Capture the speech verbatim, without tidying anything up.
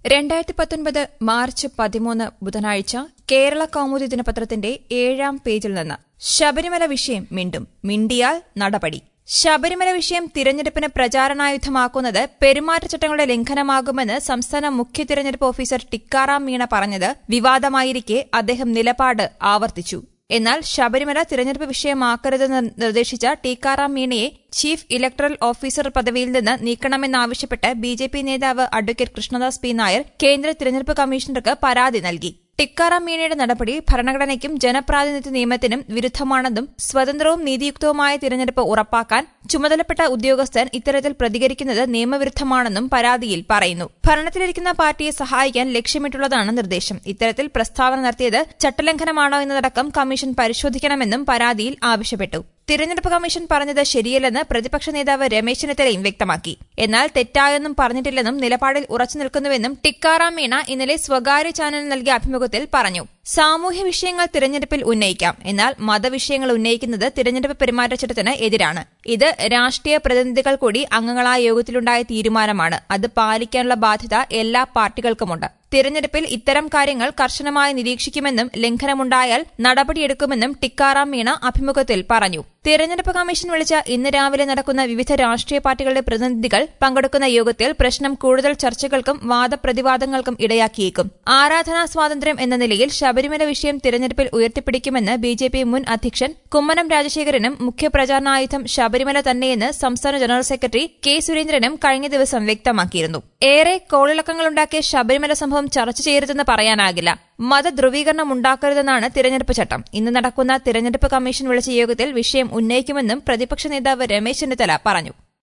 രണ്ടായിരത്തി പത്തൊൻപത് മാർച്ച് പതിമൂന്ന് ബുധനാഴ്ച കേരള കൗമുദി ദിനപത്രത്തിന്റെ ഏഴാം പേജിൽ നിന്ന് ശബരിമല വിഷയം മിണ്ടും മിണ്ടിയാൽ നടപടി. ശബരിമല വിഷയം തിരഞ്ഞെടുപ്പിന് പ്രചാരണായുധമാക്കുന്നത് പെരുമാറ്റച്ചട്ടങ്ങളുടെ ലംഘനമാകുമെന്ന് സംസ്ഥാന മുഖ്യ തിരഞ്ഞെടുപ്പ് ഓഫീസർ ടിക്കാറാം മീണ പറഞ്ഞത് വിവാദമായിരിക്കെ അദ്ദേഹം നിലപാട് ആവർത്തിച്ചു. എന്നാൽ ശബരിമല തിരഞ്ഞെടുപ്പ് വിഷയമാക്കരുതെന്ന് നിർദ്ദേശിച്ച ടിക്കാറാം മീണയെ ചീഫ് ഇലക്ടറൽ ഓഫീസർ പദവിയിൽ നിന്ന് നീക്കണമെന്നാവശ്യപ്പെട്ട് ബി ജെ പി നേതാവ് അഡ്വക്കേറ്റ് കൃഷ്ണദാസ് പി നായർ കേന്ദ്ര തിരഞ്ഞെടുപ്പ് കമ്മീഷണർക്ക് പരാതി നൽകി. ടിക്കാറാം മീണയുടെ നടപടി ഭരണഘടനയ്ക്കും ജനപ്രാതിനിധ്യ നിയമത്തിനും വിരുദ്ധമാണെന്നും സ്വതന്ത്രവും നീതിയുക്തവുമായ തിരഞ്ഞെടുപ്പ് ഉറപ്പാക്കാൻ ചുമതലപ്പെട്ട ഉദ്യോഗസ്ഥൻ ഇത്തരത്തിൽ പ്രതികരിക്കുന്നത് നിയമവിരുദ്ധമാണെന്നും പരാതിയിൽ പറയുന്നു. ഭരണത്തിലിരിക്കുന്ന പാർട്ടിയെ സഹായിക്കാൻ ലക്ഷ്യമിട്ടുള്ളതാണ് നിർദ്ദേശം. ഇത്തരത്തിൽ പ്രസ്താവന നടത്തിയത് ചട്ടലംഘനമാണോ എന്നതടക്കം കമ്മീഷൻ പരിശോധിക്കണമെന്നും പരാതിയിൽ ആവശ്യപ്പെട്ടു. തിരഞ്ഞെടുപ്പ് കമ്മീഷൻ പറഞ്ഞത് ശരിയല്ലെന്ന് പ്രതിപക്ഷ നേതാവ് രമേശ് ചെന്നിത്തലയും വ്യക്തമാക്കി. എന്നാൽ തെറ്റായൊന്നും പറഞ്ഞിട്ടില്ലെന്നും നിലപാടിൽ ഉറച്ചുനിൽക്കുന്നുവെന്നും ടിക്കാറാം മീണ ഇന്നലെ സ്വകാര്യ ചാനലിന് നൽകിയ അഭിമുഖത്തിൽ പറഞ്ഞു. സാമൂഹ്യ വിഷയങ്ങൾ തിരഞ്ഞെടുപ്പിൽ ഉന്നയിക്കാം, എന്നാൽ മതവിഷയങ്ങൾ ഉന്നയിക്കുന്നത് തിരഞ്ഞെടുപ്പ് പെരുമാറ്റച്ചട്ടത്തിന് എതിരാണ്. ഇത് രാഷ്ട്രീയ പ്രതിനിധികൾ കൂടി അംഗങ്ങളായ യോഗത്തിലുണ്ടായ തീരുമാനമാണ്. അത് പാലിക്കാനുള്ള ബാധ്യത എല്ലാ പാർട്ടികൾക്കുമുണ്ട്. തിരഞ്ഞെടുപ്പിൽ ഇത്തരം കാര്യങ്ങൾ കർശനമായി നിരീക്ഷിക്കുമെന്നും ലംഘനമുണ്ടായാൽ നടപടിയെടുക്കുമെന്നും ടിക്കാറാം മീണ അഭിമുഖത്തിൽ പറഞ്ഞു. തിരഞ്ഞെടുപ്പ് കമ്മീഷൻ വിളിച്ച ഇന്ന് രാവിലെ നടക്കുന്ന വിവിധ രാഷ്ട്രീയ പാർട്ടികളുടെ പ്രതിനിധികൾ പങ്കെടുക്കുന്ന യോഗത്തിൽ പ്രശ്നം കൂടുതൽ ചർച്ചകൾക്കും വാദപ്രതിവാദങ്ങൾക്കും ഇടയാക്കിയേക്കും. ആരാധനാ സ്വാതന്ത്ര്യം എന്ന നിലയിൽ ശബരിമല വിഷയം തിരഞ്ഞെടുപ്പിൽ ഉയർത്തിപ്പിടിക്കുമെന്ന് ബി ജെ പി മുൻ അധ്യക്ഷൻ കുമ്മനം രാജശേഖരനും മുഖ്യപ്രചാരണായുധം ശബരിമല തന്നെയെന്ന് സംസ്ഥാന ജനറൽ സെക്രട്ടറി കെ സുരേന്ദ്രനും കഴിഞ്ഞ ദിവസം വ്യക്തമാക്കിയിരുന്നു. ഏറെ കോളിളക്കങ്ങളുണ്ടാക്കിയ ശബരിമല സംഭവം ചർച്ച ചെയ്യരുതെന്ന് പറയാനാകില്ല. മതധ്രുവീകരണം ഉണ്ടാക്കരുതെന്നാണ് തിരഞ്ഞെടുപ്പ് ചട്ടം. ഇന്ന് നടക്കുന്ന തിരഞ്ഞെടുപ്പ് കമ്മീഷൻ വിളിച്ച യോഗത്തിൽ വിഷയം ഉന്നയിക്കുമെന്നും പ്രതിപക്ഷ നേതാവ് രമേശ് ചെന്നിത്തല പറഞ്ഞു.